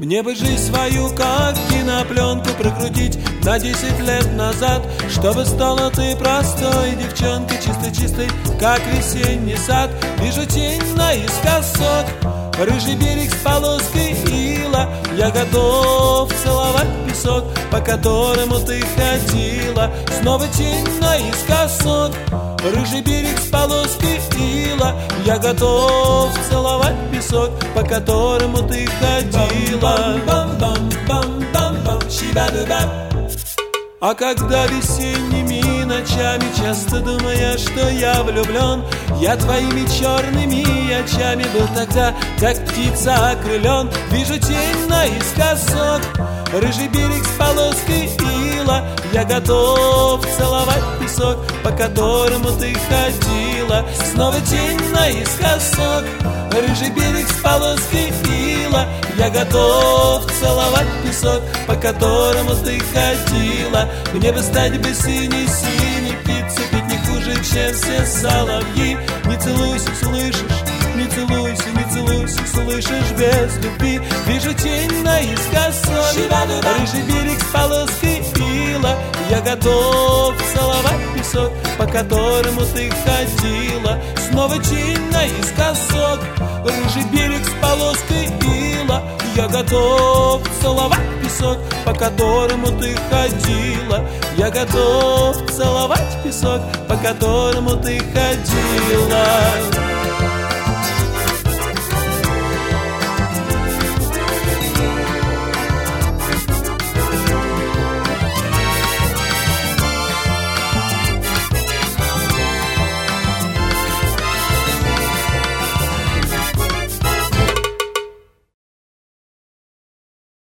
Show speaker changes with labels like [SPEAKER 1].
[SPEAKER 1] Мне бы жизнь свою, как кинопленку, прокрутить на 10 лет назад, чтобы стала ты простой девчонкой, чистой-чистой, как весенний сад. Вижу тень наискосок, рыжий берег с полоской ила. Я готов целовать песок, по которому ты ходила. Снова тень наискосок, рыжий берег с полоской ила. Я готов целовать песок, по которому ты ходила. А когда весенними ночами часто думая, что я влюблен, я твоими черными очами был тогда, как птица окрылен. Вижу тень наискосок, рыжий берег с полоской ила. Я готов целовать песок, по которому ты ходила. Снова тень наискосок, рыжий берег с полоской ила. Я готов целовать песок, по которому ты ходила. Мне бы стать бы синий-синий, птицу петь не хуже, чем все соловьи. Не целуйся, слышишь? Не целуйся, не целуйся, слышишь, без любви. Вижу тень наискосок, рыжий берег с полоской ила. Я готов целовать песок, по которому ты ходила. Снова тень наискосок, рыжий берег с полоской ила. Я готов целовать песок, по которому ты ходила. Я готов целовать песок, по которому ты ходила.